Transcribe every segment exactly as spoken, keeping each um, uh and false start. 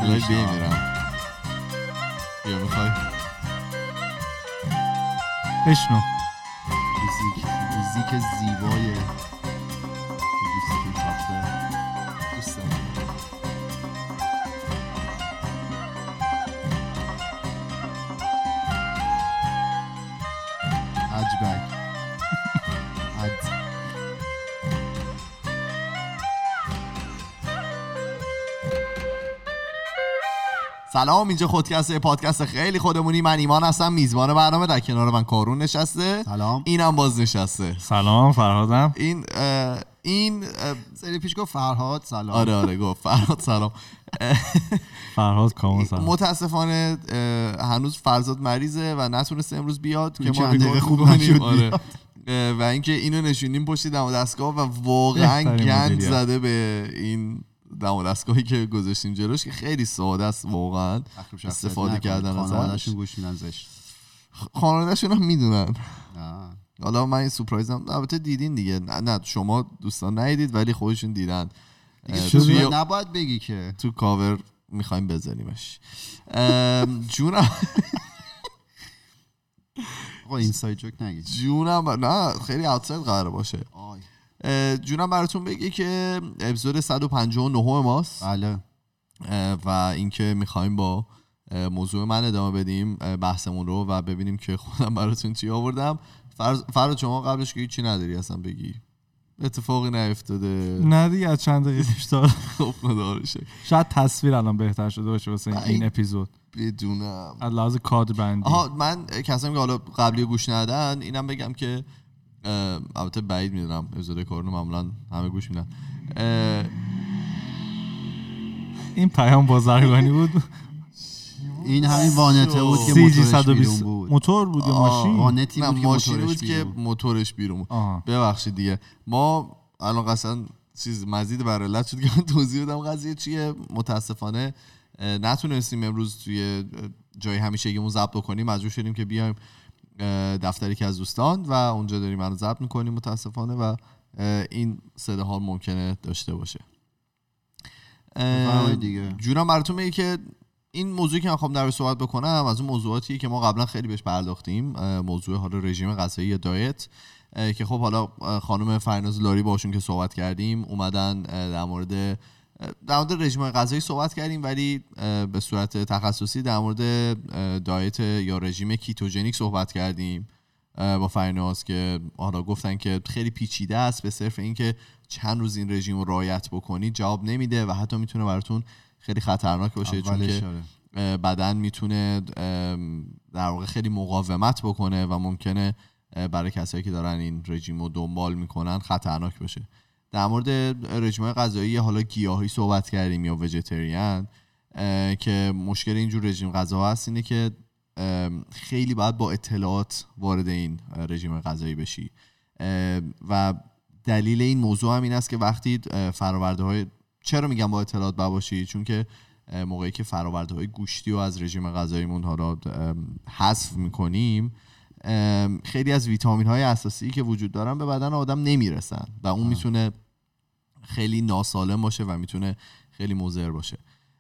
الهی بمیرم. بیا میخوای بشنو موزیک موزیک زیبای دوستی که ساخته دوست دارم. هجبک هج سلام، اینجا خودکسته، پادکست خیلی خودمونی. من ایمان هستم، میزبان برنامه. در کنار من کارون نشسته. سلام. اینم باز نشسته. سلام، فرهادم. این اه این سری پیش گفت فرهاد سلام. آره آره گفت فرهاد سلام. فرهاد کامل سلام. متاسفانه هنوز فرزاد مریضه و نتونسته امروز بیاد که ما ریکورد خوب نشد. آره. و اینکه اینو نشونیم پشت دم دستگاه و واقعا گند زده به این دم دستگاهی که گذاشتیم جلوش که خیلی ساده است واقعا استفاده کردن ازش. خانواده‌شون گوش میدن زشت. خانواده‌شون هم میدونن. حالا من این سورپرایزم البته دیدین دیگه. نه, نه شما دوستان ندیدید ولی خودشون دیدن. توی نباید بگی که تو کاور میخوایم بذاریمش. جونم آقا اینساید جوک نگید. جونم نه خیلی اوتساید قراره باشه. آی. جونم براتون بگی که اپیزود صد و پنجاه و نه ماست. بله. و اینکه میخوایم با موضوع من ادامه بدیم بحثمون رو و ببینیم که خودم براتون چی آوردم. فراد شما قبلش که هیچی نداری اصلا بگی؟ اتفاقی نیفتاده؟ نه دیگه، از چند دقیقه پیش دار. خب خدا رو شکر. شاید تصویر الان بهتر شده باشه واسه این اپیزود. بدونم از لحاظ کادر بندی. آها، من کسایی که حالا قبلی گوش ندادن اینم بگم که البته بعید میدونم اپیزود کارونو معمولا همه گوش میدن. این پیام بازرگانی بود. این همین وانته بود که موتورش بیرون بود. موتور بود یا ماشین؟ وانتی بود که ماشین موتورش بود که بیرون. موتورش بیرون بود. ببخشید دیگه. ما الان قصلا چیز مزید بر علت شد که من توضیح بدم قضیه چیه. متاسفانه نتونستیم امروز توی جای همیشگیمون ضبط بکنیم. مجبور شدیم که بیایم دفتری که از دوستان و اونجا داریم منو ضبط میکنیم متاسفانه و این صداها ممکنه داشته باشه. دیگه جونم براتون میگه که این موضوعی که من خواهم در صحبت بکنم از اون موضوعاتی که ما قبلا خیلی بهش پرداختیم. موضوع حالا رژیم غذایی یا دایت که خب حالا خانم فرناز لاری باشون که صحبت کردیم اومدن در مورد در مورد رژیم غذایی صحبت کردیم ولی به صورت تخصصی در مورد دایت یا رژیم کیتوژنیک صحبت کردیم با فرناز که حالا گفتن که خیلی پیچیده است، به صرف اینکه چند روز این رژیم رو رعایت بکنید جواب نمیده و حتی میتونه براتون خیلی خطرناک باشه چون که بدن میتونه در واقع خیلی مقاومت بکنه و ممکنه برای کسایی که دارن این رژیم رو دنبال میکنن خطرناک باشه. در مورد رژیم‌های غذایی حالا گیاهی صحبت کردیم یا ویژیتریان که مشکل اینجور رژیم غذا هست اینه که خیلی باید با اطلاعات وارد این رژیم غذایی بشی و دلیل این موضوع هم این است که وقتی فرآورده‌های چرا میگم با اطلاعات باشی؟ چون که موقعی که فرآورده‌های گوشتی رو از رژیم غذاییمون حالا حذف میکنیم خیلی از ویتامین‌های اساسی که وجود دارن به بدن آدم نمیرسن و اون میتونه خیلی ناسالم باشه و میتونه خیلی مضر باشه.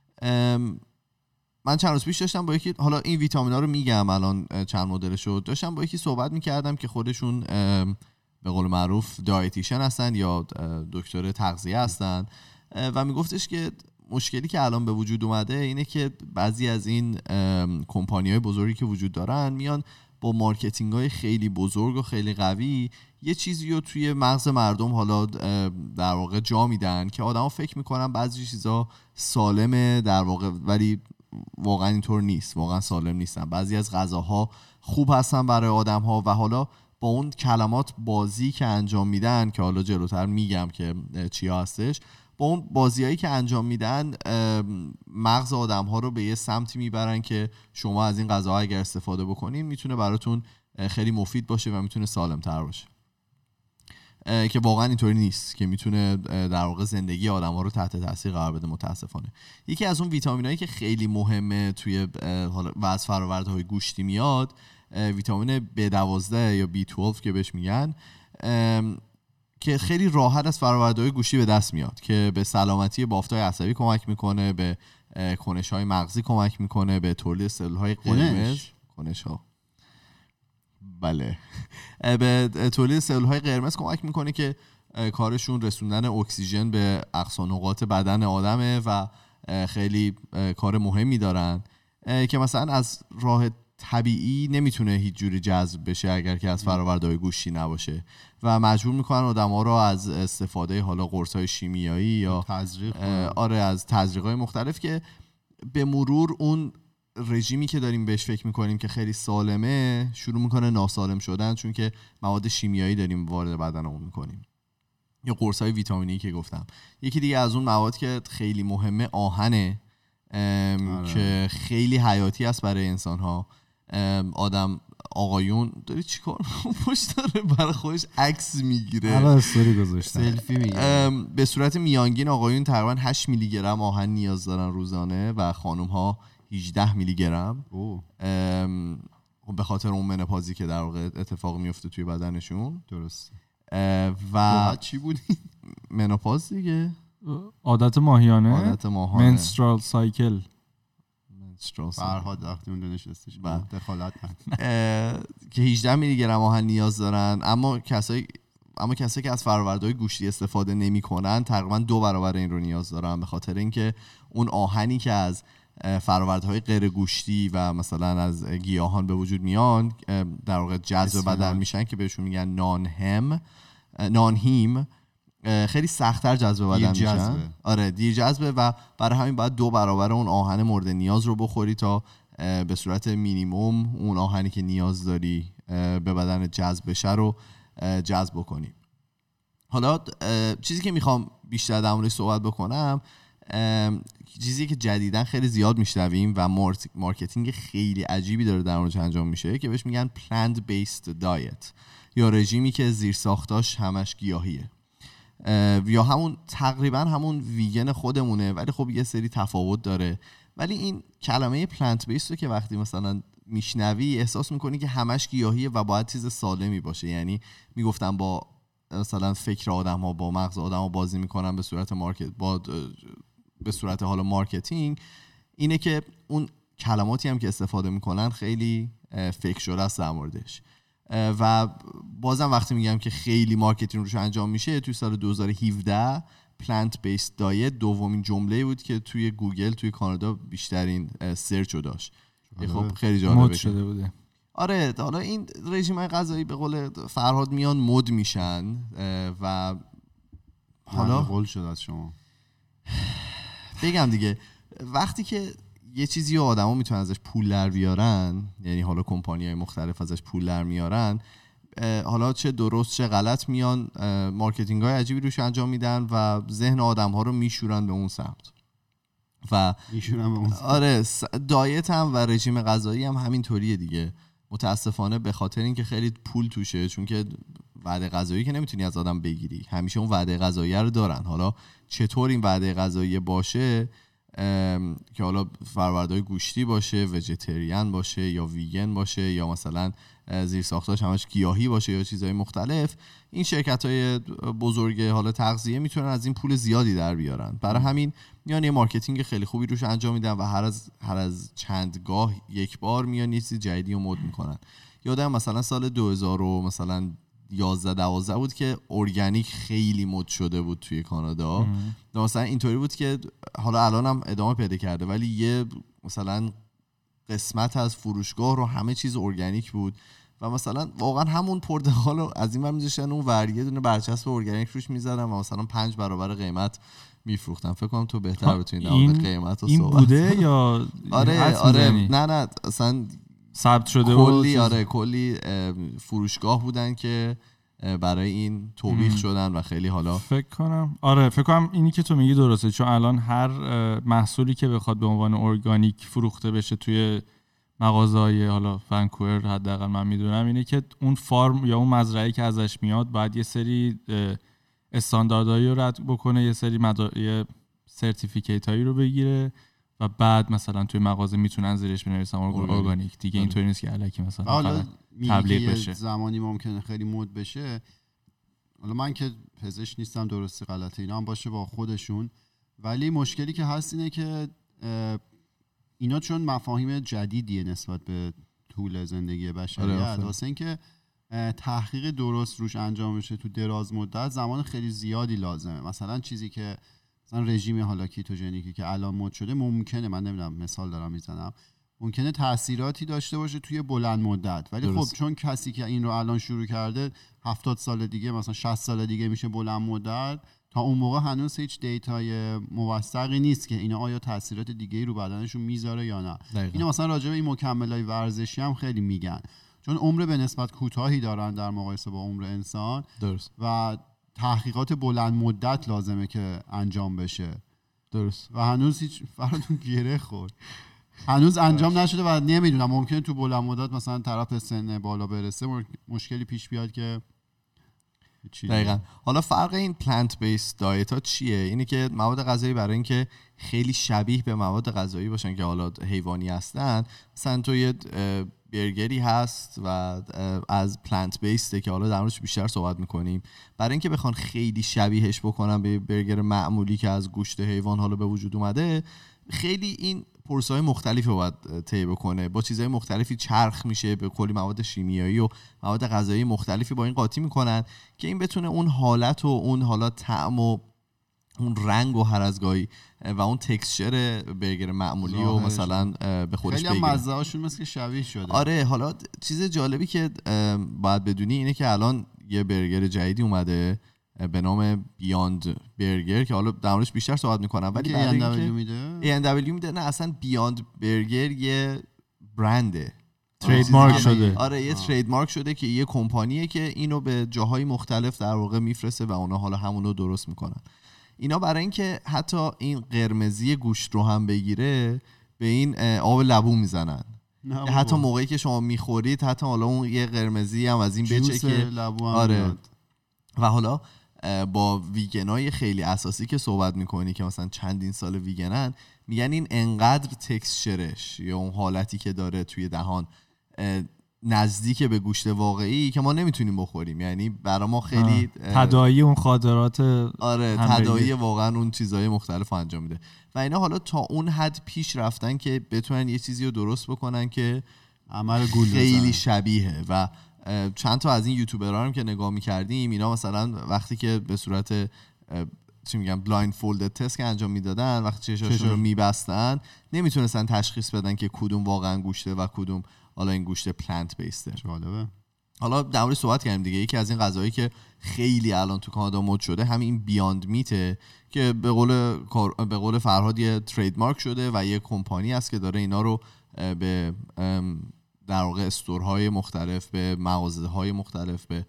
من چند روز پیش داشتم با یکی حالا این ویتامینا رو میگم الان چند مدلشو داشتم با یکی صحبت میکردم که خودشون به قول معروف دایتیشن هستن یا دکتر تغذیه هستن و میگفتش که مشکلی که الان به وجود اومده اینه که بعضی از این کمپانی‌های بزرگی که وجود دارن میان با مارکتینگ‌های خیلی بزرگ و خیلی قوی یه چیزی رو توی مغز مردم حالا در واقع جا میدن که آدم‌ها فکر میکنن بعضی چیزا سالمه در واقع ولی واقعا اینطور نیست، واقعا سالم نیستن. بعضی از غذاها خوب هستن برای آدم‌ها و حالا با اون کلمات بازی که انجام میدن که حالا جلوتر میگم که چی هستش، با اون بازیایی که انجام میدن مغز آدم‌ها رو به یه سمتی میبرن که شما از این غذاها اگر استفاده بکنین میتونه براتون خیلی مفید باشه و میتونه سالم‌تر باشه که واقعا اینطوری نیست که میتونه در واقع زندگی آدم‌ها رو تحت تاثیر قرار بده. متاسفانه یکی از اون ویتامینایی که خیلی مهمه توی حالا و از فرآورده‌های گوشتی میاد ویتامین بی دوازده یا بی دوازده که بهش میگن که خیلی راحت از فرآورده‌های گوشتی به دست میاد که به سلامتی بافت‌های عصبی کمک میکنه، به کنش‌های مغزی کمک میکنه، به تولید سلول‌های قرمز. کنش‌ها بله به تولید سلول‌های قرمز کمک میکنه که کارشون رسوندن اکسیژن به اقصا نقاط بدن آدمه و خیلی کار مهمی دارن که مثلا از راه طبیعی نمیتونه هیچ جوری جذب بشه اگر که از فرآورده‌های گوشتی نباشه و مجبور میکنن آدم‌ها رو از استفاده حالا قرص‌های شیمیایی یا تزریق آره از تزریق‌های مختلف که به مرور اون رژیمی که داریم بهش فکر میکنیم که خیلی سالمه شروع میکنه ناسالم شدن، چون که مواد شیمیایی داریم وارد بدنمون میکنیم. یا قرص‌های ویتامینی که گفتم. یکی دیگه از اون مواد که خیلی مهمه آهنه که خیلی حیاتی است برای انسان‌ها. آدم آقایون داری چیکار پشت داره برای خودش عکس میگیره، حالا استوری گذاشتم سلفی میگیره. به صورت میانگین آقایون تقریبا هشت میلی گرم آهن نیاز دارن روزانه و خانم‌ها هجده میلی گرم. به خاطر اون منوپازی که در واقع اتفاق میفته توی بدنشون. درست. و چی بود؟ منوپاز دیگه، عادت ماهیانه، عادت ماهانه، منسترال سایکل. فرهاد وقتی اونجا نشستش دخالت که هجده میلی گرم آهن نیاز دارن. اما کسایی اما کسایی که از فرآورده‌های گوشتی استفاده نمی‌کنن تقریبا دو برابر این رو نیاز دارن، به خاطر اینکه اون آهنی که از فرآورده‌های غیر گوشتی و مثلا از گیاهان به وجود میان در واقع جذب بدن میشن که بهشون میگن نان هم نان هیم، خیلی سخت‌تر جذب بدن میشن. آره دیر جذبه و برای همین باید دو برابر اون آهن مورد نیاز رو بخوری تا به صورت مینیمم اون آهنی که نیاز داری به بدن جذب بشه رو جذب بکنی. حالا چیزی که میخوام بیشتر در موردش صحبت بکنم، چیزی که جدیداً خیلی زیاد میشنویم و مارکتینگ خیلی عجیبی داره در موردش انجام میشه که بهش میگن plant based diet یا رژیمی که زیر ساختاش همش گیاهیه یا همون تقریبا همون ویگن خودمونه، ولی خب یه سری تفاوت داره. ولی این کلمه پلنت بیس رو که وقتی مثلا میشنوی احساس میکنی که همش گیاهیه و باید چیز سالمی باشه. یعنی میگفتم با مثلا فکر آدم ها با مغز آدم ها بازی میکنن به صورت مارکت با به صورت حالا مارکتینگ، اینه که اون کلماتی هم که استفاده میکنن خیلی فکر شده است در موردش. و بازم وقتی میگم که خیلی مارکتینگ روش انجام میشه، توی سال دو هزار و هفده پلنت بیس دایت دومین جمله بود که توی گوگل توی کانادا بیشترین سرچ رو داشت. خب خیلی جالب شده بوده. آره حالا این رژیم‌های غذایی به قول فرهاد میان مد میشن و حالا قول شد از شما بگم دیگه وقتی که یه چیزی رو آدما میتونن ازش پول در بیارن، یعنی حالا کمپانی‌های مختلف ازش پول در میارن، حالا چه درست چه غلط میان مارکتینگ‌های عجیبی روش انجام میدن و ذهن آدم‌ها رو میشورن به اون سمت و میشورن به اون سمت. آره دایت هم و رژیم غذایی هم همینطوریه دیگه، متاسفانه به خاطر اینکه خیلی پول توشه، چون که وعده غذایی که نمیتونی از آدم بگیری، همیشه اون وعده غذایی رو دارن. حالا چطور این وعده غذایی باشه که حالا فرآوردهای گوشتی باشه، ویژیتریان باشه یا ویگن باشه یا مثلا زیر ساختاش همش گیاهی باشه یا چیزهای مختلف، این شرکت‌های بزرگ حالا تغذیه میتونن از این پول زیادی در بیارن. برای همین میان یه مارکتینگ خیلی خوبی روش انجام میدن و هر از هر از چندگاه یک بار میان یه چیز جدیدی رو مد میکنن. یادم مثلا سال دو هزار و مثلا یازده دوازده بود که ارگانیک خیلی مد شده بود توی کانادا. مثلا اینطوری بود که حالا الان هم ادامه پیدا کرده، ولی یه مثلا قسمت از فروشگاه رو همه چیز ارگانیک بود و مثلا واقعا همون پرتقال رو از این ور می‌ذاشتن اون ور یه دونه برچسب ارگانیک روش می‌زدن و مثلا پنج برابر قیمت میفروختن. فکر کنم تو بهتر بتونی در مورد قیمت رو این صحبت بوده یا آره آره نه نه اصلا ثبت شده کلی آره کلی فروشگاه بودن که برای این توبیخ شدن و خیلی حالا فکر کنم آره فکر کنم اینی که تو میگی درسته، چون الان هر محصولی که بخواد به عنوان ارگانیک فروخته بشه توی مغازه‌های حالا ونکوور حداقل من میدونم اینه که اون فارم یا اون مزرعه‌ای که ازش میاد باید یه سری استانداردهایی رو رد بکنه، یه سری مدا... یه سرتیفیکیت هایی رو بگیره و بعد مثلا توی مغازه میتونن زیرش بنویسن ارگانیک دیگه. اینطوری نیست که الکی مثلا تبلیغ بشه. زمانی ممکنه خیلی مود بشه. حالا من که پزشک نیستم، درسته غلطه اینا هم باشه با خودشون، ولی مشکلی که هست اینه که اینا چون مفاهیم جدیدیه نسبت به طول زندگی بشریت، واسه اینکه تحقیق درست روش انجام بشه تو دراز مدت زمان خیلی زیادی لازمه. مثلا چیزی که مثلا رژیم حالا کیتوژنیکی که الان مد شده ممکنه، من نمیدونم مثال دارم میزنم، ممکنه تاثیراتی داشته باشه توی بلند مدت، ولی درست. خب چون کسی که این رو الان شروع کرده هفتاد سال دیگه مثلا شصت سال دیگه میشه بلند مدت، تا اون موقع هنوز هیچ دیتای موثقی نیست که اینا آیا تاثیرات دیگه‌ای رو بدنشون میذاره یا نه. اینا مثلا راجع به این مکملای ورزشی هم خیلی میگن، چون عمر به نسبت کوتاهی دارن در مقایسه با عمر انسان. درست. و تحقیقات بلند مدت لازمه که انجام بشه. درست. و هنوز هیچ فراتون گره خورد هنوز انجام نشده و نمیدونم ممکنه تو بلند مدت مثلا طرف سن بالا برسه مشکلی پیش بیاد که دقیقاً. حالا فرق این پلنت بیس دایت ها چیه؟ اینه که مواد غذایی برای اینکه خیلی شبیه به مواد غذایی باشن که حالا حیوانی هستن، مثلا تو یه برگری هست و از پلنت بیسته که حالا در موردش بیشتر صحبت میکنیم، برای اینکه بخوان خیلی شبیهش بکنن به برگر معمولی که از گوشت حیوان حالا به وجود اومده، خیلی این پروسه‌های مختلفی باید طی بکنه، با چیزهای مختلفی چرخ میشه، به کلی مواد شیمیایی و مواد غذایی مختلفی با این قاطی میکنن که این بتونه اون حالت و اون حالا طعم و اون رنگ و هر از گاهی و اون تکسچر برگر معمولی و مثلا به خودش بگیره. خیلی مزه هاشون مثل شبیه شده. آره. حالا چیز جالبی که باید بدونی اینه که الان یه برگر جدیدی اومده به نام بیاند برگر که حالا در موردش بیشتر صحبت میکنم، ولی ای ان دبلیو میده ای ان دبلیو میده نه، اصلا بیاند برگر یه برنده، ترید مارک شده. آره یه ترید مارک شده که یه کمپانیه که اینو به جاهای مختلف در واقع میفرسته و اونا حالا همونو درست میکنن. اینا برای اینکه حتی این قرمزی گوشت رو هم بگیره به این آب لبو میزنن، حتی موقعی که شما میخورید حتی حالا اون یه قرمزی هم از این بچه که آره. و حالا با ویگنای خیلی اساسی که صحبت میکنی که مثلا چندین سال ویگنن، میگن این انقدر تکسچرش یا اون حالتی که داره توی دهان نزدیک به گوشت واقعی که ما نمیتونیم بخوریم، یعنی برای ما خیلی تداعی اون خاطرات آره تداعی واقعا اون چیزهای مختلف انجام میده و اینا حالا تا اون حد پیش رفتن که بتونن یه چیزی رو درست بکنن که عمل گول خیلی شبیهه. و چند تا از این یوتیوبرها هم که نگاه میکردیم، اینا مثلا وقتی که به صورت چی میگم بلایند فولدد تست که انجام میدادن، وقتی چشاشون رو میبستن نمیتونستن تشخیص بدن که کدوم واقعا گوشته و کدوم حالا این گوشت پلنت بیسته. جالبه. حالا در مورد صحبت کردیم دیگه. یکی از این غذاهایی که خیلی الان تو کانادا مد شده همین بیاند میته که به قول به قول فرهاد یه ترید مارک شده و یه کمپانی است که داره اینا رو به در واقع استورهای مختلف، به مغازه‌های مختلف، به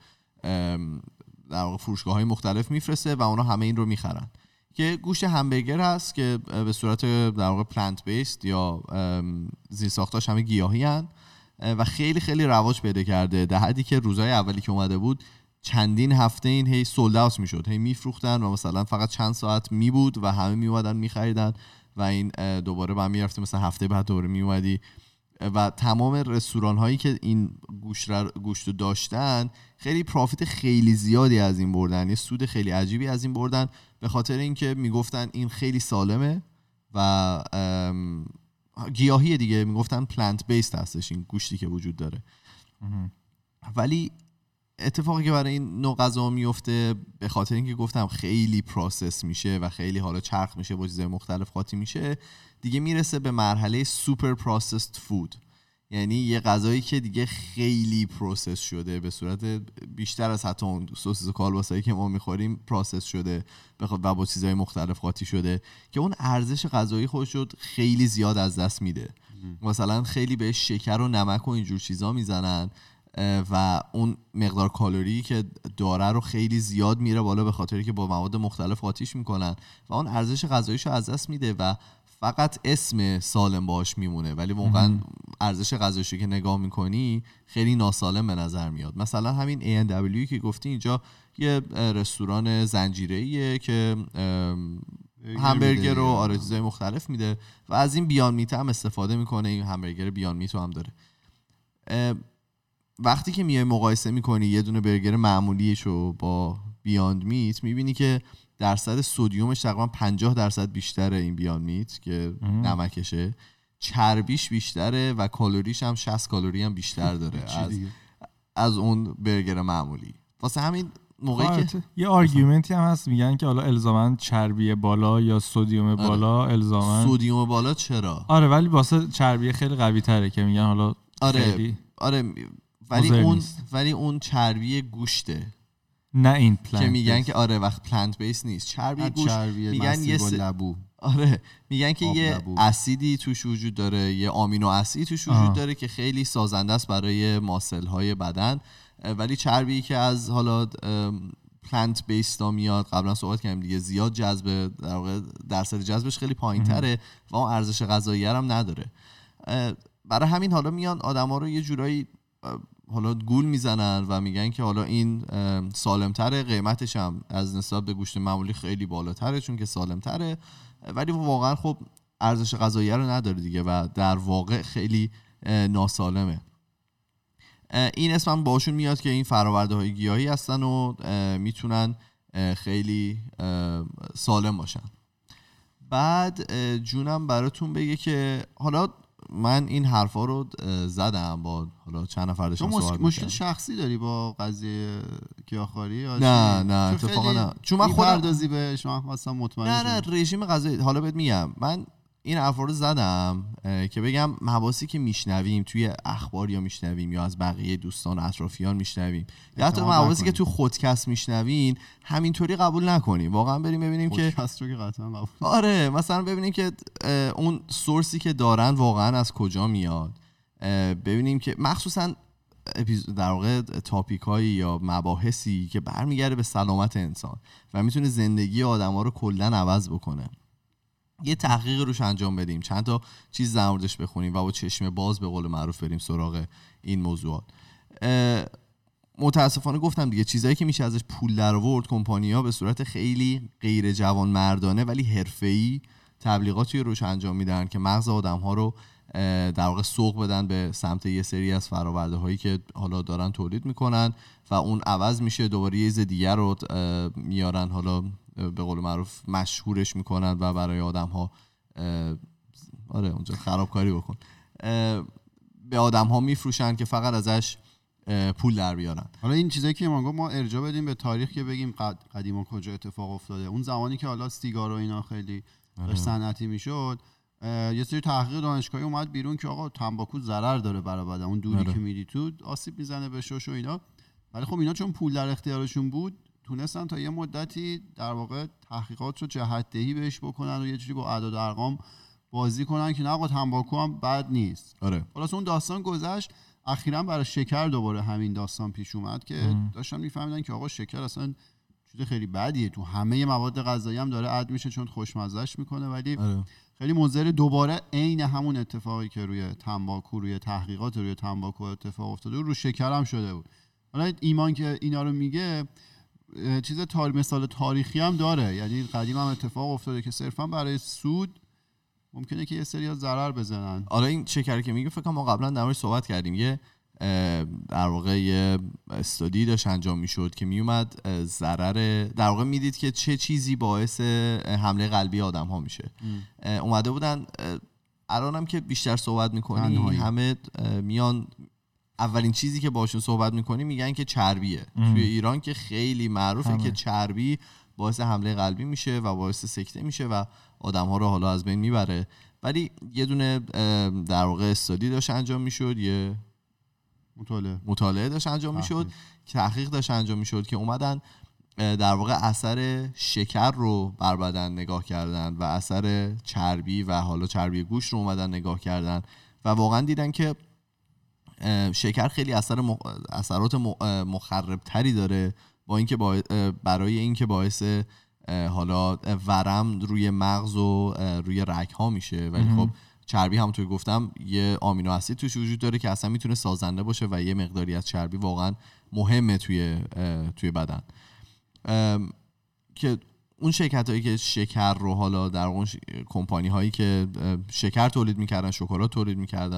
در واقع فروشگاه‌های مختلف میفرسته و اونا همه این رو میخرن که گوشت همبرگر هست که به صورت در واقع پلنت بیسد یا زیرساختاش همه گیاهی هن و خیلی خیلی رواج پیدا کرده، در حدی که روزهای اولی که اومده بود چندین هفته این هی سولد اوت میشد، هی میفروختن و مثلا فقط چند ساعت میبود و همه میومدن میخریدن و این دوباره بعد میرفته مثلا هفته بعد دوباره میومدی و تمام رستوران هایی که این گوشت گوشت داشتن خیلی پروفیت خیلی زیادی از این بردن، یه سود خیلی عجیبی از این بردن، به خاطر اینکه میگفتن این خیلی سالمه و گیاهی دیگه، میگفتن پلنت بیسد هستش این گوشتی که وجود داره. ولی اتفاقی که برای این نوع غذا میفته به خاطر اینکه گفتم خیلی پروسس میشه و خیلی حالا چرخ میشه، با چیزهای مختلف قاطی میشه، دیگه میرسه به مرحله سوپر پروسسد فود، یعنی یه غذایی که دیگه خیلی پروسس شده، به صورت بیشتر از حتی اون سوسیس و کالباسایی که ما میخوریم پروسس شده و با چیزهای مختلف قاطی شده که اون ارزش غذایی خودش رو خیلی زیاد از دست میده. مثلا خیلی به شکر و نمک و اینجور چیزا میزنن و اون مقدار کالری که داره رو خیلی زیاد میره بالا به خاطری که با مواد مختلف قاطیش میکنن و اون ارزش غذاییشو از دست میده و فقط اسم سالم باش میمونه، ولی واقعا ارزش غذاییشو که نگاه میکنی خیلی ناسالم به نظر میاد. مثلا همین ای ان دبلیو که گفتی، اینجا یه رستوران زنجیره‌ایه که همبرگر رو آره چیزای مختلف میده و از این بیان میت هم استفاده میکنه. این همبرگر بیان میت هم داره. وقتی که میای مقایسه میکنی یه دونه برگر معمولیشو با بیاند میت میبینی که درصد سدیومش تقریبا پنجاه درصد بیشتره این بیاند میت که نمکشه، چربیش بیشتره و کالریش هم شصت کالری هم بیشتر داره از از اون برگر معمولی. واسه همین موقعی که یه آرگومنتی هم هست میگن که حالا الزاما چربی بالا یا سدیم بالا آره. الزاما سدیم بالا چرا؟ آره ولی واسه چربی خیلی قوی تره که میگن حالا آره خیلی آره ولی اون ولی اون چربی گوشته، نه این پلنت که میگن که آره وقت پلنت بیس نیست، چربی گوشت میگن یه س... لبو. آره میگن که یه لبو. اسیدی توش وجود داره، یه آمینو اسید توش وجود آه. داره که خیلی سازنده است برای ماسل های بدن، ولی چربی که از حالا پلنت بیس دا میاد قبلا صحبت کردیم دیگه زیاد جذب در واقع درصد جذبش خیلی پایین‌تره و اون ارزش غذایی هم نداره. برای همین حالا میان آدما رو یه جورایی حالا گول میزنن و میگن که حالا این سالم‌تره، قیمتش هم از نسبت به گوشت معمولی خیلی بالاتره چون که سالم‌تره، ولی واقعا خب ارزش غذایی رو نداره دیگه و در واقع خیلی ناسالمه. این اسم هم باشون میاد که این فرآورده‌های گیاهی هستن و میتونن خیلی سالم باشن. بعد جونم براتون بگه که حالا من این حرفا رو زدم با حالا چند نفر داشتم صحبت می‌کردم. مشکل شخصی داری با قضیه گیاهخواری؟ نه نه اتفاقا نه، چون من خودم پردازی بهش من خواستم مطمئن نه نه رژیم غذایی. حالا بهت میگم من این حرفا رو زدم که بگم مباحثی که میشنویم توی اخبار یا میشنویم یا از بقیه دوستان و اطرافیان میشنویم یا حتی مباحثی که تو خودکست میشنوین همینطوری قبول نکنیم. واقعا بریم ببینیم که خودکست رو که قطعا قبول آره مثلا ببینیم که اون سورسی که دارن واقعا از کجا میاد، ببینیم که مخصوصا در واقع تاپیکایی یا مباحثی که برمیگرده به سلامت انسان و میتونه زندگی آدما رو کلا عوض بکنه، یه تحقیق روش انجام بدیم، چند تا چیز در موردش بخونیم و با چشم باز به قول معروف بریم سراغ این موضوعات. متاسفانه گفتم دیگه چیزایی که میشه ازش پول در آورد، کمپانی‌ها به صورت خیلی غیر جوانمردانه ولی حرفه‌ای تبلیغاتی روش انجام میدن که مغز آدم‌ها رو در واقع سوق بدن به سمت یه سری از فرآورده‌هایی که حالا دارن تولید میکنن و اون عوض میشه دوباره یه چیز دیگر رو میارن، حالا به قول معروف مشهورش میکنن و برای آدم ها آره اونجا خرابکاری بکن به آدم ها میفروشن که فقط ازش پول در بیارن. حالا این چیزایی که ما ما ارجاع بدیم به تاریخ که بگیم قد قدیما کجا اتفاق افتاده. اون زمانی که حالا سیگار و اینا خیلی داشت صنعتی میشد، یه سری تحقیق دانشگاهی اومد بیرون که آقا تنباکو ضرر داره برای بدن، اون دودی که میدی تو آسیب میزنه به شش و اینا، ولی خب اینا چون پول در اختیارشون بود تونستن تا یه مدتی در واقع تحقیقات رو جهت دهی بهش بکنن و یه جوری با اعداد و ارقام بازی کنن که نه آقا تنباکو هم بد نیست. آره. خلاص اون داستان گذشت. اخیراً برای شکر دوباره همین داستان پیش اومد که ام. داشتن میفهمیدن که آقا شکر اصلا چیز خیلی بدیه، تو همه مواد غذایی هم داره اد میشه چون خوشمزه‌اش میکنه، ولی آره. خیلی مضر. دوباره عین همون اتفاقی که روی تنباکو روی تحقیقات روی تنباکو اتفاق افتاده رو شکر هم شده بود. حالا ایمان که اینا رو میگه چیز تار... مثال تاریخی هم داره، یعنی قدیم هم اتفاق افتاده که صرفا برای سود ممکنه که یه سری از ضرر بزنن. حالا این شکر که میگه فکر کنم ما قبلا در موردش صحبت کردیم، یه در واقع یه استادی داشت انجام میشد که میومد ضرر در واقع میدید که چه چیزی باعث حمله قلبی آدم ها میشه. اومده بودن الانم که بیشتر صحبت میکنی همه میان اولین چیزی که باشون صحبت میکنی میگن که چربیه. ام. توی ایران که خیلی معروفه همه. که چربی باعث حمله قلبی میشه و باعث سکته میشه و آدم‌ها رو حالا از بین میبره، ولی یه دونه در واقع استادی داشت انجام میشد، یه مطالعه مطالعه داشت انجام میشد، تحقیق داشت انجام میشد که اومدن در واقع اثر شکر رو بر بدن نگاه کردن و اثر چربی و حالا چربی گوشت رو اومدن نگاه کردن و واقعا دیدن که شکر خیلی اثر مخ... اثرات مخرب تری داره با اینکه با... برای اینکه باعث حالا ورم روی مغز و روی رگ ها میشه، ولی خب چربی همونطور که گفتم یه آمینو اسید توش وجود داره که اصلا میتونه سازنده باشه و یه مقداری از چربی واقعا مهمه توی توی بدن. که اون شرکت هایی که شکر رو حالا در اون ش... کمپانی هایی که شکر تولید میکردن، شکلات تولید میکردن و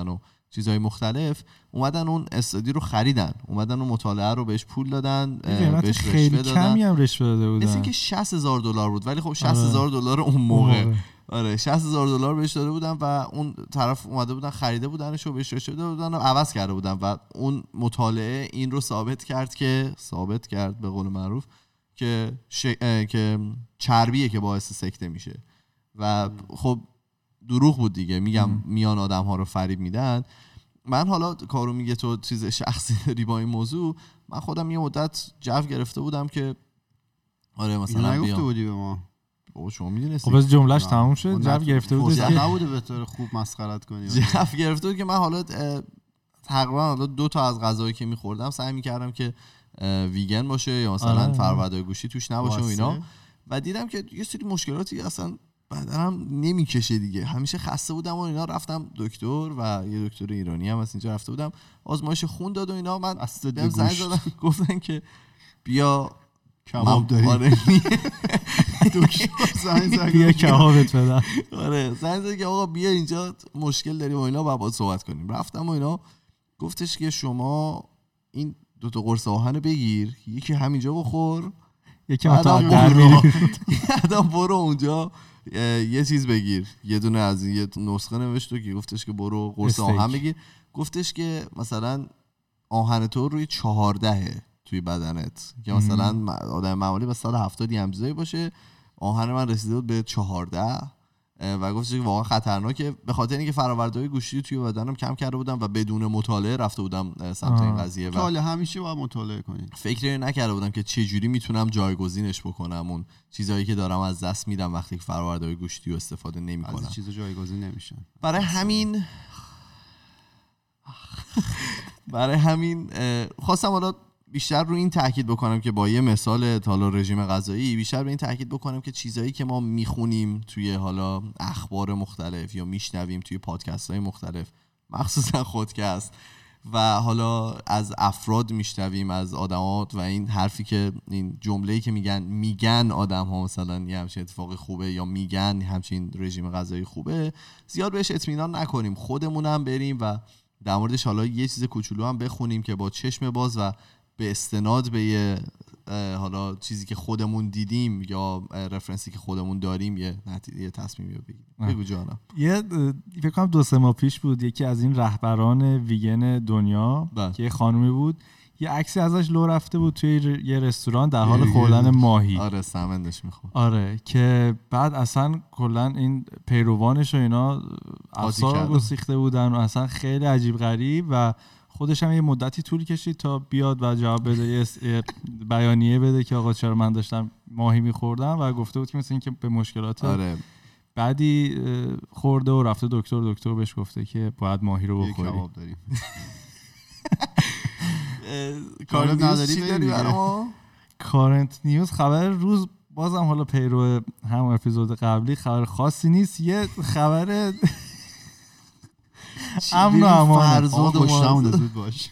چیزهای مختلف، اومدن اون استادی رو خریدن، اومدن اون مطالعه رو بهش پول دادن، بهش خیلی رشوه دادن. کمی هم رشوه داده بودن، مثل اینکه شصت هزار دلار بود، ولی خب شصت هزار دلار اون موقع، آره شصت هزار دلار بهش داده بودن و اون طرف اومده بودن خریده بودنش و بهش رشوه داده بودن و عوض کرده بودن و اون مطالعه این رو ثابت کرد که ثابت کرد به قول معروف که ش... که چربیه که باعث سکته میشه و خب دروغ بود دیگه. میگم ام. میان آدم ها رو فریب میدن. من حالا کارو میگه تو چیز شخصی داری با این موضوع، من خودم یه مدت جو گرفته بودم که آره مثلا نگفته بودی به ما، بابا شما میدونستی خب از جملهش تموم شد. جو گرفته بود که نبوده به طور خوب مسخرت کنی. جو گرفته بود که من حالا تقریبا حالا دو تا از غذایی که میخوردم سعی میکردم که ویگن باشه یا مثلا فرآورده گوشتی توش نباشه و اینا، و دیدم که یه سری مشکلاتی اصلا بدنم نمیکشه دیگه. همیشه خسته بودم و اینا. رفتم دکتر و یه دکتر ایرانی هم از اینجا رفته بودم، آزمایش خون داد و اینا. من بهم زنگ زدن گفتن که بیا کباب داریم. آره دکتر زنگ زد بیا کبابت بدن. آره زنگ زد که آقا بیا اینجا مشکل داریم و اینا، بعد صحبت کنیم. رفتم و اینا، گفتش که شما این دو تا قرص آهن بگیر، یکی همینجا بخور، یکی مثلا در میری بعدم برو اونجا یه چیز بگیر. یه دونه از این یه نسخه نوشت که گفتش که برو قرص آهن بگیر. گفتش که مثلا آهن تو روی چهاردهه توی بدنت، که مثلا آدم معمولی با صد و هفتاد همزایی باشه، آهن من رسیده بود به چهارده و گفتش که واقعا خطرناکه، به خاطر اینکه فرآورده‌های گوشتی توی بدنم کم کرده بودم و بدون مطالعه رفته بودم سمت این قضیه. و حالا همیشه باید مطالعه کنید. فکری نکرده بودم که چه جوری میتونم جایگزینش بکنم، اون چیزایی که دارم از دست میدم وقتی که فرآورده‌های گوشتی رو استفاده نمی‌کنم. از چیزا جایگزین نمیشن. برای همین برای همین خواستم حالا بیشتر رو این تاکید بکنم که با یه مثال حالا رژیم غذایی بیشتر به این تاکید بکنم که چیزایی که ما میخونیم توی حالا اخبار مختلف یا میشنویم توی پادکست‌های مختلف، مخصوصا خودکست، و حالا از افراد میشنویم، از آدمات، و این حرفی که این جمله‌ای که میگن میگن آدم‌ها مثلا یه همچین اتفاقی خوبه یا میگن همچین رژیم غذایی خوبه، زیاد بهش اطمینان نکنیم، خودمونم بریم و در موردش حالا یه چیز کوچولو هم بخونیم که با چشم باز و به استناد به یه حالا چیزی که خودمون دیدیم یا رفرنسی که خودمون داریم یه نتیجه یه تصمیمی رو بگیریم. بگو جانم. یه فکر کنم دو سه ماه پیش بود یکی از این رهبران ویگن دنیا بله. که یه خانومی بود، یه عکسی ازش لو رفته بود توی یه رستوران در حال خوردن ماهی. آره سمندش میخورد. آره که بعد اصلا کلا این پیروانش و اینا اعصاب گسیخته بودن و اصلا خیلی عجیب غریب، و خودش هم یه مدتی طول کشید تا بیاد و جواب بده، یه بیانیه بده که آقا چرا من داشتم ماهی میخوردم، و گفته بود که مثلا اینکه به مشکلات آره. بعدی خورده و رفته دکتر، دکتر بهش گفته که باید ماهی رو بخوری. یه کباب داریم. کارنت نیوز چی داری برای ما؟ کارنت نیوز خبر روز بازم حالا پیرو همون اپیزود قبلی خبر خاصی نیست، یه خبر امن و امان. فرزاد خوشتمونه زود باش.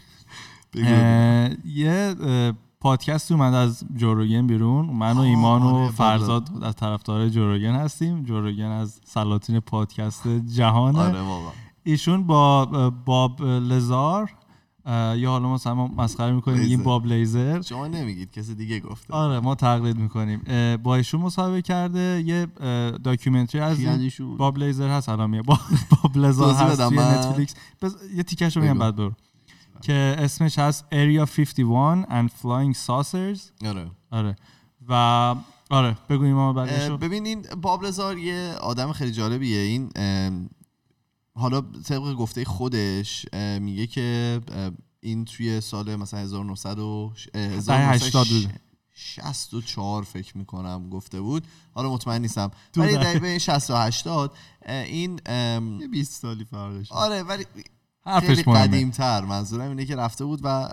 یه پادکست اومد از جوروگن بیرون، من و ایمان و فرزاد از طرفدار جوروگن هستیم. جوروگن از سلاطین پادکست جهانه. آره واقعا. ایشون با باب لزار یا حالا ما مثلا مسخره میکنیم این باب لیزر، شما نمیگید کسی دیگه گفته. آره ما تقلید میکنیم. با ایشون مصاحبه کرده، یه داکیومنتری از باب لیزر هست الان میاد باب لزار هست توی نتفلیکس. بس یه تیکشو میگم بعد برو، که اسمش هست Area فیفتی وان and Flying Saucers. آره آره و آره بگویم ما بعدشو. ببینین باب لزار یه آدم خیلی جالبیه. این حالا طبق گفته خودش میگه که این توی سال مثلا هزار و نهصد و شصت و چهار فکر میکنم گفته بود، حالا مطمئن نیستم، ولی در بین شصت و هشتاد این یه بیست سالی فرقش. آره ولی خیلی قدیمتر. منظورم اینه که رفته بود و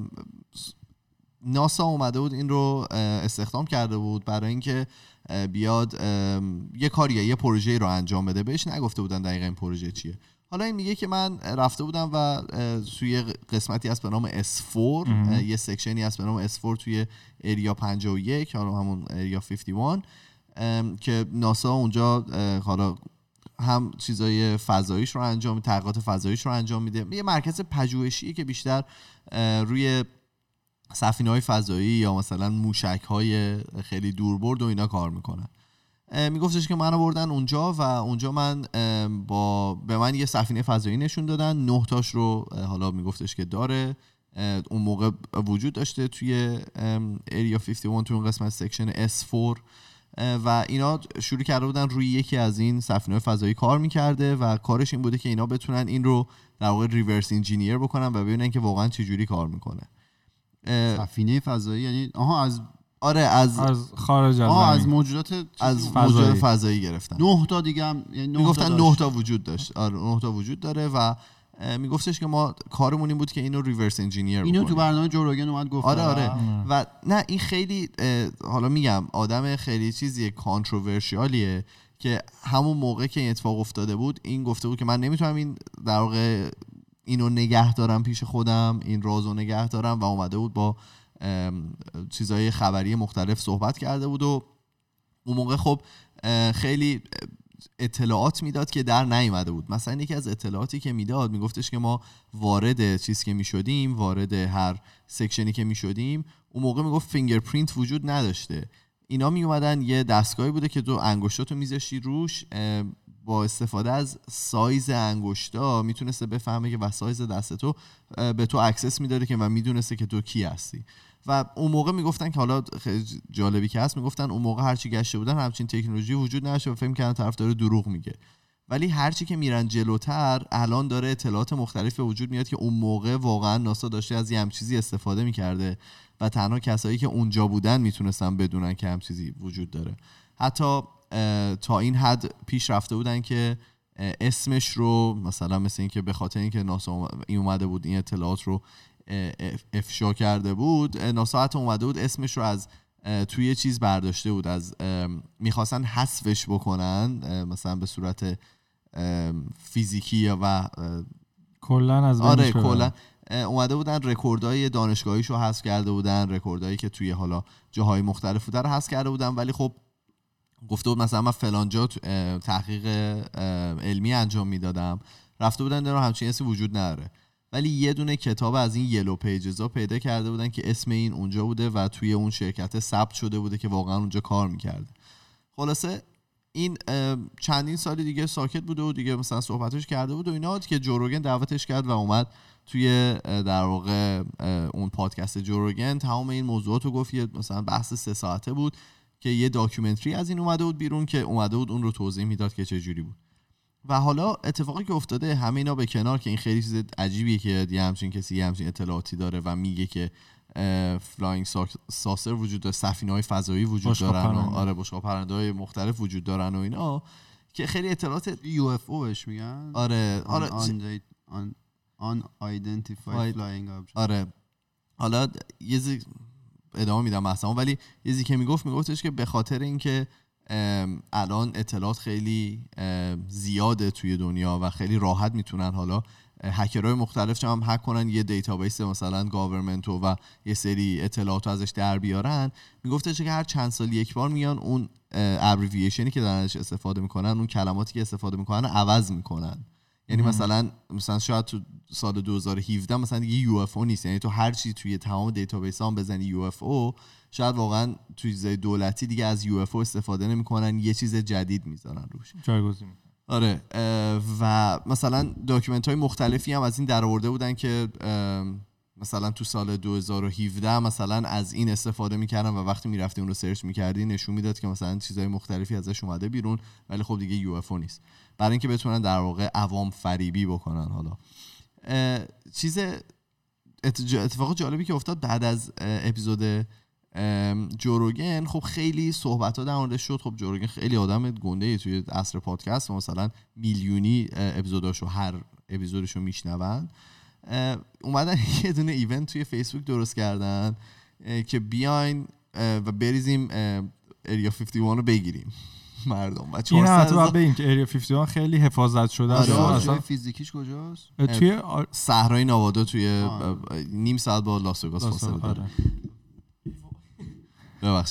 ناسا اومده بود این رو استخدام کرده بود برای اینکه بیاد یه کاریه یه پروژه رو انجام بده. بهش نگفته بودن دقیقاً این پروژه چیه. حالا این میگه که من رفته بودم و توی قسمتی هست به نام اس فور، یه سکشنی هست به نام اس فور توی اریا پنجاه و یک، حالا همون اریا فیفتی وان، که ناسا اونجا حالا هم چیزای فضاییش رو انجام تحقیقات فضاییش رو انجام میده. یه مرکز پژوهشیه که بیشتر روی سفینه‌های فضایی یا مثلا موشک‌های خیلی دوربرد و اینا کار میکنن. میگفتش که منو بردن اونجا و اونجا من با به من یه سفینه فضایی نشون دادن، نه تاش رو حالا میگفتش که داره، اون موقع وجود داشته توی اریا پنجاه و یک توی اون قسمت سکشن اس چهار و اینا شروع کرده بودن روی یکی از این سفینه‌های فضایی کار میکرده و کارش این بوده که اینا بتونن این رو در واقع ریورس انجینیر بکنن و ببینن که واقعا چه جوری کار میکنه. سفینه فضایی یعنی آها از آره از از خارج از آه از موجودات از موجودات فضایی گرفتن. نه تا دیگه هم یعنی میگفتن نه تا وجود داشت. آره نه تا وجود داره و میگفتش که ما کارمون این بود که اینو ریورس انجینیر بکنیم. اینو تو برنامه جو روگن اومد گفت. آره آره و نه این خیلی حالا میگم آدم خیلی چیزیه کانتروورشیالیه که همون موقع که این اتفاق افتاده بود این گفته بود که من نمیتونم این در واقع اینو نگه دارم پیش خودم، این رازو نگه دارم و اومده بود با چیزهای خبری مختلف صحبت کرده بود و اون موقع خب خیلی اطلاعات میداد که در نیامده بود. مثلا یکی از اطلاعاتی که میداد میگفتش که ما وارد چیز که میشدیم، وارد هر سکشنی که میشدیم، اون موقع میگفت فینگرپرینت وجود نداشته. اینا میومدن یه دستگاهی بوده که تو انگشتاتو میذاشتی روش، با استفاده از سایز انگشتا میتونسته بفهمه که و سایز دستتو به تو اکسس میداره که و میدونسته که تو کی هستی. و اون موقع میگفتن که حالا خیلی جالبی که هست، میگفتن اون موقع هرچی گشته بودن همچین تکنولوژی وجود نداشته و فهم کردن طرف داره دروغ میگه. ولی هرچی که میرن جلوتر الان داره اطلاعات مختلف به وجود میاد که اون موقع واقعا ناسا داشته از یه هم چیزی استفاده میکرده و تنها کسایی که اونجا بودن میتونستن بدونن که هم چیزی وجود داره. حتی تا این حد پیش رفته بودن که اسمش رو مثلا مثل این که به خاطر اینکه ناسا این اومده بود این اطلاعات رو افشا کرده بود، ناسا حتی اومده بود اسمش رو از توی چیز برداشته بود، از میخواستن حذفش بکنن مثلا به صورت فیزیکی و کلا از آره کلا اومده بودن رکوردهای دانشگاهیش رو حذف کرده بودن، رکوردهایی که توی حالا جاهای مختلف بوده رو حذف کرده بودن. ولی خب گفته بود مثلا من فلان جا تحقیق علمی انجام میدادم، رفته بودن در همچین اسمی وجود نداره، ولی یه دونه کتاب از این یلو پیجزا پیدا کرده بودن که اسم این اونجا بوده و توی اون شرکت ثبت شده بوده که واقعا اونجا کار میکرده. خلاصه این چندین سالی دیگه ساکت بوده و دیگه مثلا صحبتش کرده بود و اینا که جو روگن دعوتش کرد و اومد توی در واقع اون پادکست جو روگن تمام این موضوعات رو گفت. مثلا بحث سه ساعته بود که یه داکیومنتری از این اومده بود بیرون که اومده بود اون رو توضیح میداد که چه جوری بود. و حالا اتفاقی که افتاده همه اینا به کنار که این خیلی چیز عجیبیه که یه همچین کسی یه همچین اطلاعاتی داره و میگه که فلاینگ ساسر وجود داره، سفینه‌های فضایی وجود دارن و آره بشقاب پرنده‌های مختلف وجود دارن و اینا که خیلی اطلاعات یو اف او بهش میگن. آره آره آن آن آیدنتیفاید فلاینگ ابجکت. آره حالا یه زی ادامه میدم مثلا، ولی یه چیزی که میگفت میگفتش که به خاطر اینکه الان اطلاعات خیلی زیاده توی دنیا و خیلی راحت میتونن حالا هکرهای مختلف هم هک کنن یه دیتابیس مثلا گاورمنت و یه سری اطلاعات ازش در بیارن، میگفتش که هر چند سال یک بار میان اون ابریویشنی که دارن ازش استفاده میکنن، اون کلماتی که استفاده میکنن عوض میکنن. یعنی مثلا مثلا شاید تو سال دو هزار و هفده مثلا دیگه یو اف او نیست، یعنی تو هر چی توی تمام دیتابیس ها هم بزنی یو اف او، شاید واقعا توی چیزای دولتی دیگه از یو اف او استفاده نمیکنن، یه چیز جدید میذارن روش، جایگزین میکنن. آره و مثلا داکیومنت های مختلفی هم از این درآورده بودن که مثلا تو سال دو هزار و هفده مثلا از این استفاده میکردن و وقتی میرفتی اون رو سرچ میکردی نشون میداد که مثلا چیزهای مختلفی ازش اومده بیرون، ولی خب دیگه یو اف او نیست، برای اینکه بتونن در واقع عوام فریبی بکنن. حالا چیز اتفاق جالبی که افتاد بعد از اپیزود جو روگن، خب خیلی صحبت ها در موردش شد. خب جو روگن خیلی آدم گنده‌ای توی عصر پادکست و مثلا میلیونی اپیزوداشو هر اپیزودشو میشنون. اومدن یه دونه ایونت توی فیسبوک درست کردن که بیاین و بریزیم اریا پنجاه و یک رو بگیریم مردم. و این حتی باید بگیم که اریا پنجاه و یک خیلی حفاظت شده است. اصلا فیزیکیش کجاست؟ توی صحرای نوادا توی نیم ساعت با لاس وگاس فاصله داره. ببخشید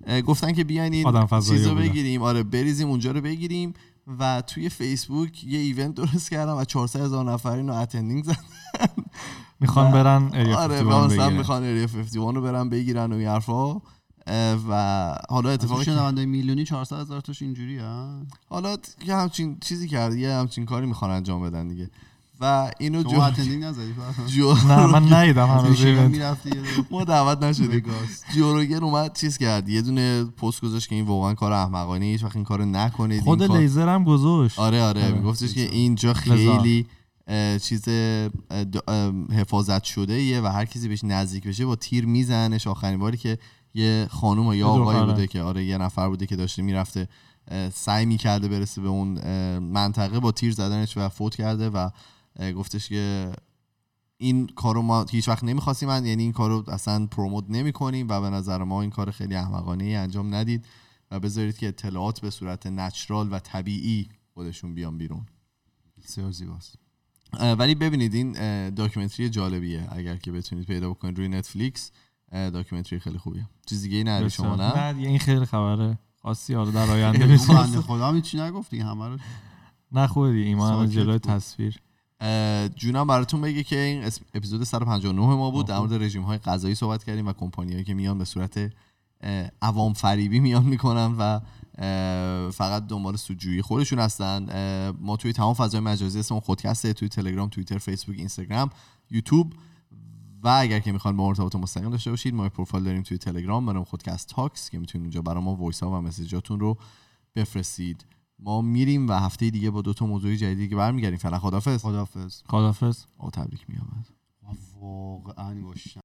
گفتن که بیاین این چیزو بگیریم، آره بریزیم اونجا رو بگیریم و توی فیسبوک یه ایونت درست کردم و چهارصد هزار نفری رو اتندینگ زدن. میخوان برن اریا آره مثلا میخوان اریا پنجاه و یک رو برن بگیرن و این حرفا. و حالا اتفاقی شنونده میلیونی چهارصد هزار تاش اینجوری ها، حالا یه همچین چیزی کرد، یه همچین کاری میخوان انجام بدن دیگه. و اینو جو اتندینگ نزدی؟ جو نه من ندیدم هنوز میرفتی ما دعوت نشدیم. جوروگر اومد چیز کرد، یه دونه پست گذاشت که این واقعا کار احمقانه ای، هیچ وقت این کارو نکنید. خود این لیزر هم گذاشت. آره آره میگفتش که اینجا خیلی چیز حفاظت شده ایه و هر کسی بهش نزدیک بشه با تیر میزنش. آخرین باری که یه خانم یا آقایی بوده که آره یه نفر بوده که داشته میرفته سعی میکرده برسه به اون منطقه، با تیر زدنش و فوت کرده و گفتش که این کارو ما هیچ وقت نمیخواستیم، یعنی این کارو اصلا پروموت نمیکنیم و به نظر ما این کار خیلی احمقانه ای انجام ندید و بذارید که اطلاعات به صورت نچرال و طبیعی خودشون بیان بیرون. بسیار زیباست. ولی ببینید این داکیومنتری جالبیه، اگر که بتونید پیدا بکنید روی نتفلیکس، داکیومنتری خیلی خوبیه. چیز دیگه ای نداری شما؟ نه نه این خیلی خبره خاصی حالا در آینده میسازه. خدا می چی نگفتی همه رو نه خوبه دیگه، ایمان جلوی تصویر. جونم براتون بگه که این اپیزود صد و پنجاه و نه ما بود، در مورد رژیم های غذایی صحبت کردیم و کمپانیایی که میان به صورت عوام فریبی میان میکنن و فقط دنبال سودجویی خودشون هستن. ما توی تمام فضای مجازی اسممون خودکسته، توی تلگرام، توییتر، فیسبوک، اینستاگرام، یوتیوب و اگر که میخوان با ما ارتباط مستقیم داشته باشید ما پروفایل داریم توی تلگرام به نام خودکست تاکس که میتونید اونجا برای ما وایس ها و مسیجاتون رو بفرستید. ما میریم و هفته دیگه با دو تا موضوع جدیدی که برمیگردیم. فعلا خدافظ. خدافظ. خدافظ. او تبریک میامد. واقعا گوش